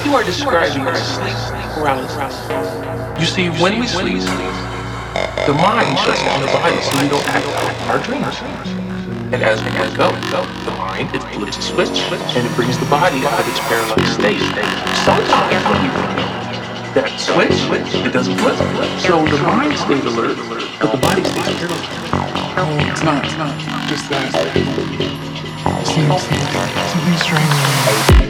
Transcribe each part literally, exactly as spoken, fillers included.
you are describing sleep paralysis. You see, when we sleep, the mind shuts down the body so we don't act out our dreams. And as we wake up, the mind, it flips a switch and it brings the body out of its paralyzed state. Sometimes when we dream, that switch, it doesn't flip. So the mind stays alert, but the body stays paralyzed. Oh, it's not, it's not just that. Seems something strange.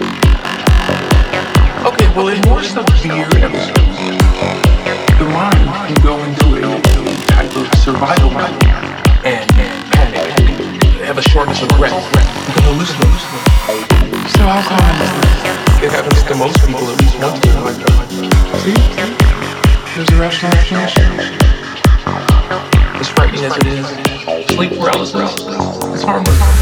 Okay, well, in more severe episodes, the mind can go into a type of survival mode and panic, have a shortness of breath, you can hallucinate. So how common is this? It happens to most people at least once in their lifetime. See? There's a rational explanation. As frightening as it is, sleep paralysis is harmless.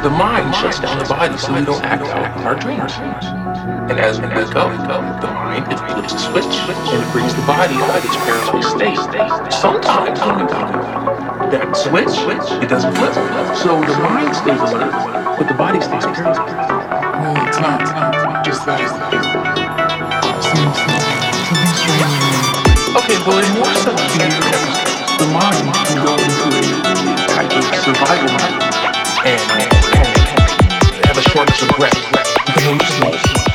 the mind shuts down the body so we don't act out our dreams. And as we wake up, the mind, it flips a switch and it brings the body out of its paralyzed state. Sometimes when we wake up, that switch, it doesn't flip. So the mind stays alert, but the body stays paralyzed. Well, it's not, it's not just that. Seems something strange. Okay, well, in more subtle the mind can go into a type of survival mode and, and, and have a shortness of breath. You can hallucinate.